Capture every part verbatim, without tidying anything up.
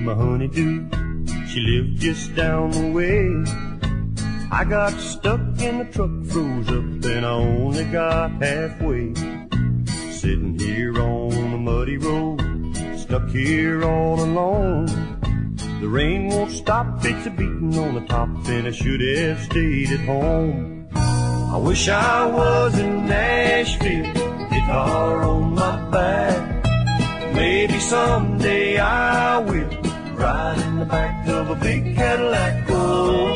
my honeydew. She lived just down the way. I got stuck and the truck froze up, and I only got halfway. Sitting here on the muddy road, stuck here all alone. The rain won't stop, it's a beating on the top, and I should have stayed at home. I wish I was in Nashville, guitar on my back. Maybe someday I will ride in the back of a big Cadillac. Oh.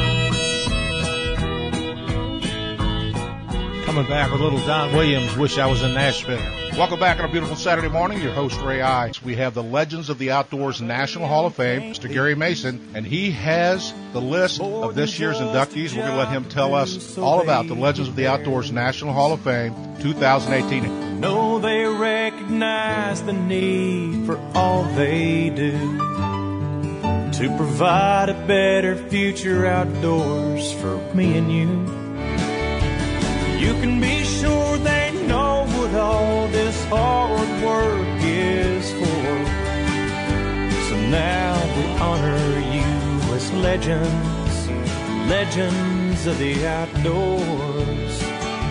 Coming back with little Don Williams, Wish I Was in Nashville. Welcome back on a beautiful Saturday morning. Your host, Ray Ives. We have the Legends of the Outdoors National Hall of Fame, Mister Gary Mason, and he has the list of this year's inductees. We're going to let him tell us all about the Legends of the Outdoors National Hall of Fame twenty eighteen. No, they recognize the need for all they do to provide a better future outdoors for me and you. You can be sure they know what all this hard work is for. So now we honor you as legends, legends of the outdoors.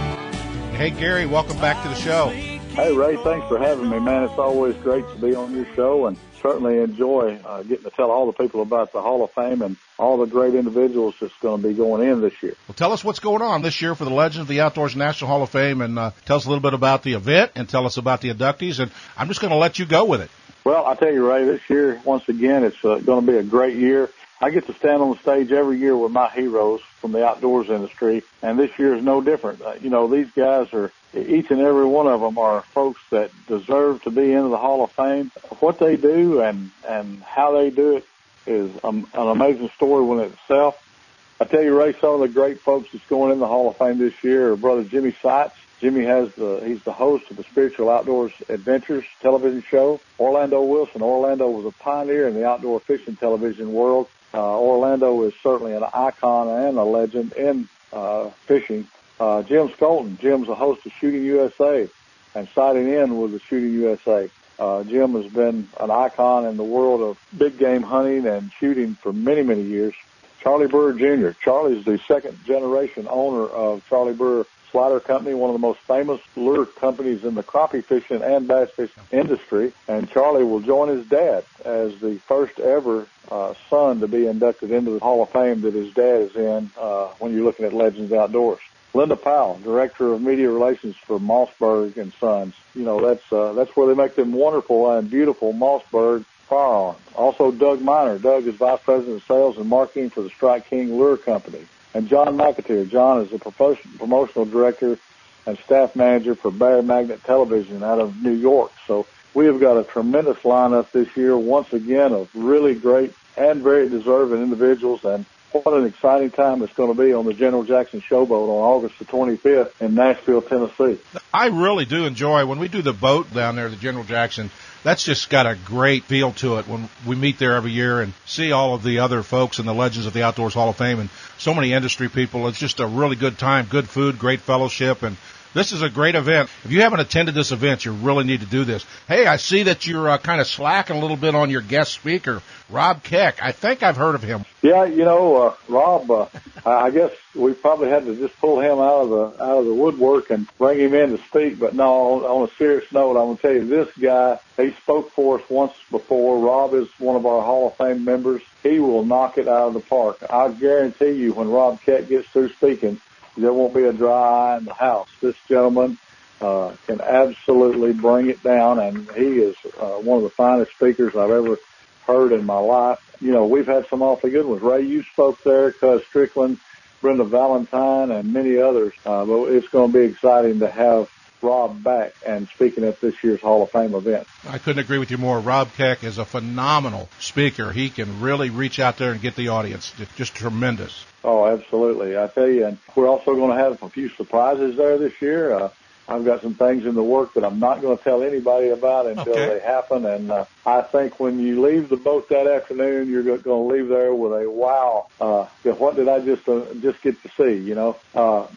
Hey, Gary, welcome back to the show. Hey, Ray, thanks for having me, man. It's always great to be on your show, and certainly enjoy uh, getting to tell all the people about the Hall of Fame and all the great individuals that's going to be going in this year. Well, tell us what's going on this year for the Legends of the Outdoors National Hall of Fame, and uh, tell us a little bit about the event and tell us about the inductees, and I'm just going to let you go with it. Well, I tell you, Ray, this year, once again, it's uh, going to be a great year. I get to stand on the stage every year with my heroes from the outdoors industry, and this year is no different. Uh, you know, these guys are, each and every one of them are folks that deserve to be into the Hall of Fame. What they do and, and how they do it is um, an amazing story within itself. I tell you, Ray, some of the great folks that's going in the Hall of Fame this year are Brother Jimmy Seitz. Jimmy has the, he's the host of the Spiritual Outdoors Adventures television show. Orlando Wilson. Orlando was a pioneer in the outdoor fishing television world. Uh, Orlando is certainly an icon and a legend in uh, fishing. Uh, Jim Skolton. Jim's the host of Shooting U S A and Sighting In with the Shooting U S A. Uh, Jim has been an icon in the world of big game hunting and shooting for many, many years. Charlie Brewer Junior Charlie's the second generation owner of Charlie Brewer Slider Company, one of the most famous lure companies in the crappie fishing and bass fishing industry. And Charlie will join his dad as the first ever uh, son to be inducted into the Hall of Fame that his dad is in uh, when you're looking at Legends Outdoors. Linda Powell, Director of Media Relations for Mossberg and Sons. You know, that's uh, that's where they make them wonderful and beautiful Mossberg firearms. Also, Doug Miner. Doug is Vice President of Sales and Marketing for the Strike King Lure Company. And John McAteer. John is the promotional director and staff manager for Bear Magnet Television out of New York. So we have got a tremendous lineup this year, once again, of really great and very deserving individuals. And what an exciting time it's going to be on the General Jackson Showboat on August the twenty-fifth in Nashville, Tennessee. I really do enjoy when we do the boat down there, the General Jackson. That's just got a great feel to it when we meet there every year and see all of the other folks in the Legends of the Outdoors Hall of Fame and so many industry people. It's just a really good time, good food, great fellowship, and this is a great event. If you haven't attended this event, you really need to do this. Hey, I see that you're uh, kind of slacking a little bit on your guest speaker, Rob Keck. I think I've heard of him. Yeah, you know, uh, Rob, uh, I guess we probably had to just pull him out of the out of the woodwork and bring him in to speak. But no, on, on a serious note, I'm going to tell you, this guy, he spoke for us once before. Rob is one of our Hall of Fame members. He will knock it out of the park. I guarantee you when Rob Keck gets through speaking, there won't be a dry eye in the house. This gentleman uh, can absolutely bring it down, and he is uh, one of the finest speakers I've ever heard in my life. You know, we've had some awfully good ones. Ray, you spoke there, Cuz Strickland, Brenda Valentine, and many others. Uh, but it's going to be exciting to have Rob back and speaking at this year's Hall of Fame event. I couldn't agree with you more. Rob Keck is a phenomenal speaker. He can really reach out there and get the audience. Just tremendous. Oh, absolutely. I tell you, and we're also going to have a few surprises there this year. Uh, I've got some things in the work that I'm not going to tell anybody about until okay. they happen. And uh, I think when you leave the boat that afternoon, you're going to leave there with a wow. Uh, what did I just uh, just get to see? You know, uh,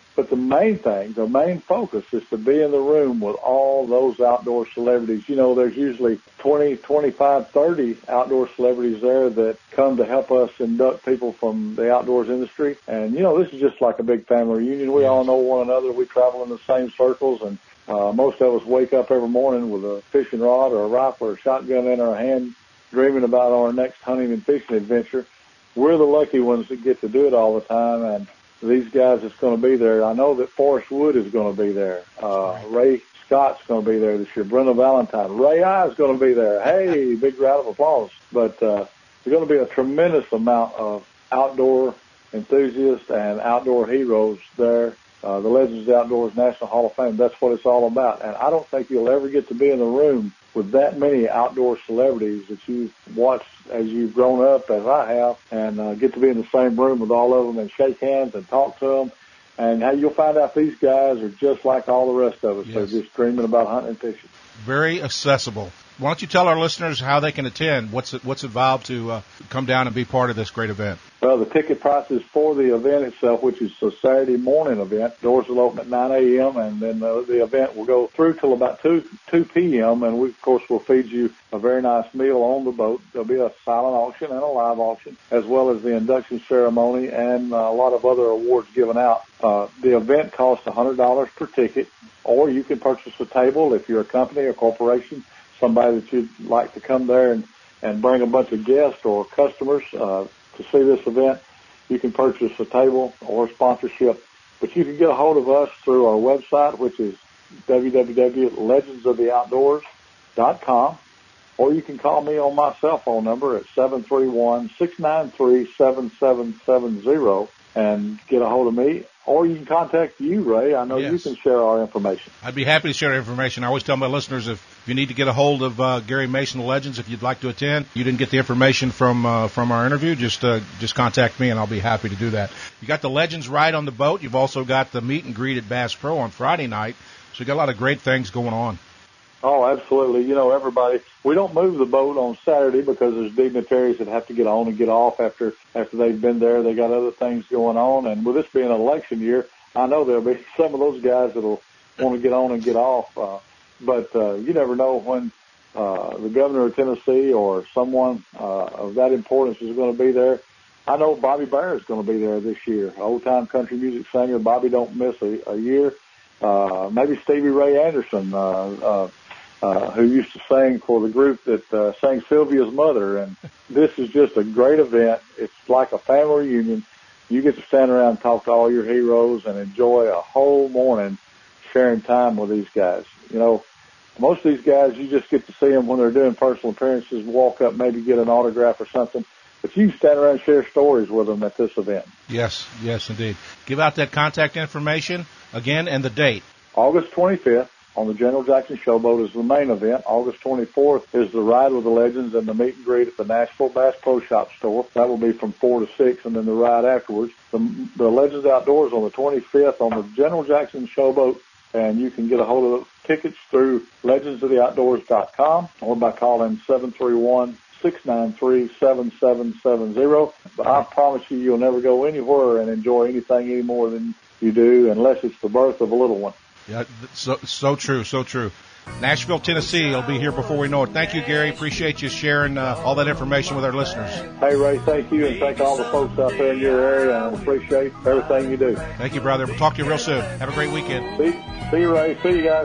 But the main thing, the main focus is to be in the room with all those outdoor celebrities. You know, there's usually twenty, twenty-five, thirty outdoor celebrities there that come to help us induct people from the outdoors industry. And, you know, this is just like a big family reunion. We all know one another. We travel in the same circles, and uh, most of us wake up every morning with a fishing rod or a rifle or a shotgun in our hand, dreaming about our next hunting and fishing adventure. We're the lucky ones that get to do it all the time, and these guys that's going to be there. I know that Forrest Wood is going to be there. Uh, Ray Scott's going to be there this year. Brenda Valentine. Ray I is going to be there. Hey, big round of applause. But uh, there's going to be a tremendous amount of outdoor enthusiasts and outdoor heroes there. Uh, the Legends of the Outdoors National Hall of Fame, that's what it's all about. And I don't think you'll ever get to be in the room with that many outdoor celebrities that you've watched as you've grown up, as I have, and uh, get to be in the same room with all of them and shake hands and talk to them. And how you'll find out these guys are just like all the rest of us. Yes. They're just dreaming about hunting and fishing. Very accessible. Why don't you tell our listeners how they can attend? What's it, what's involved to uh, come down and be part of this great event? Well, the ticket prices for the event itself, which is a Saturday morning event. Doors will open at nine a.m. and then uh, the event will go through till about two p.m. And we, of course, will feed you a very nice meal on the boat. There'll be a silent auction and a live auction, as well as the induction ceremony and uh, a lot of other awards given out. Uh, the event costs one hundred dollars per ticket, or you can purchase a table if you're a company or corporation, somebody that you'd like to come there and, and bring a bunch of guests or customers uh, to see this event. You can purchase a table or a sponsorship, but you can get a hold of us through our website, which is w w w dot legends of the outdoors dot com, or you can call me on my cell phone number at seven three one, six nine three, seven seven seven zero and get a hold of me. Or you can contact you, Ray. I know yes. You can share our information. I'd be happy to share information. I always tell my listeners if you need to get a hold of uh, Gary Mason, the Legends, if you'd like to attend, you didn't get the information from uh, from our interview, just uh, just contact me, and I'll be happy to do that. You got the Legends ride on the boat. You've also got the meet and greet at Bass Pro on Friday night. So you got a lot of great things going on. Oh, absolutely. You know, everybody, we don't move the boat on Saturday because there's dignitaries that have to get on and get off after after they've been there. They got other things going on. And with this being an election year, I know there'll be some of those guys that'll want to get on and get off. Uh, but uh, you never know when uh, the governor of Tennessee or someone uh, of that importance is going to be there. I know Bobby Bear is going to be there this year. Old-time country music singer. Bobby don't miss a, a year. Uh, maybe Stevie Ray Anderson, uh, uh, Uh, who used to sing for the group that uh, sang Sylvia's Mother. And this is just a great event. It's like a family reunion. You get to stand around and talk to all your heroes and enjoy a whole morning sharing time with these guys. You know, most of these guys, you just get to see them when they're doing personal appearances, walk up, maybe get an autograph or something. But you can stand around and share stories with them at this event. Yes, yes, indeed. Give out that contact information again and the date. August twenty-fifth. On the General Jackson Showboat is the main event. August twenty-fourth is the ride with the Legends and the meet and greet at the Nashville Bass Pro Shop store. That will be from four to six, and then the ride afterwards. The, the Legends Outdoors on the twenty-fifth on the General Jackson Showboat, and you can get a hold of tickets through legends of the outdoors dot com or by calling seven three one, six nine three, seven seven seven zero. But I promise you, you'll never go anywhere and enjoy anything any more than you do unless it's the birth of a little one. Yeah, so so true, so true. Nashville, Tennessee, will be here before we know it. Thank you, Gary. Appreciate you sharing uh, all that information with our listeners. Hey, Ray, thank you, and thank all the folks out there in your area, and I appreciate everything you do. Thank you, brother. We'll talk to you real soon. Have a great weekend. See, see you, Ray. See you guys.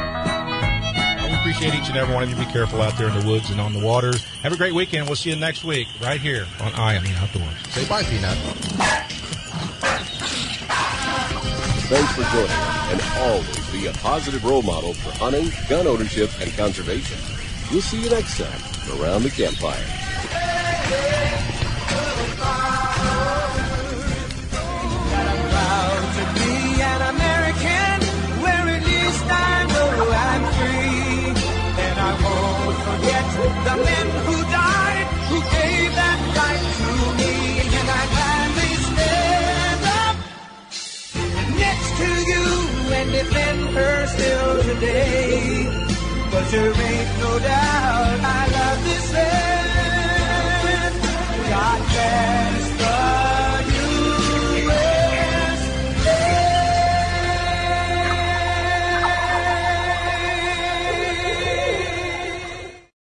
We appreciate each and every one of you. Be careful out there in the woods and on the water. Have a great weekend. We'll see you next week right here on Eye on the Outdoors. Say bye, Peanut. Thanks for joining us, and always be a positive role model for hunting, gun ownership, and conservation. We'll see you next time around the campfire. I'm proud to be an American, where at least I know I'm free. And I won't forget the men who died, who gave that right to me. And I gladly stand up next to you and defend her still today. But there ain't no doubt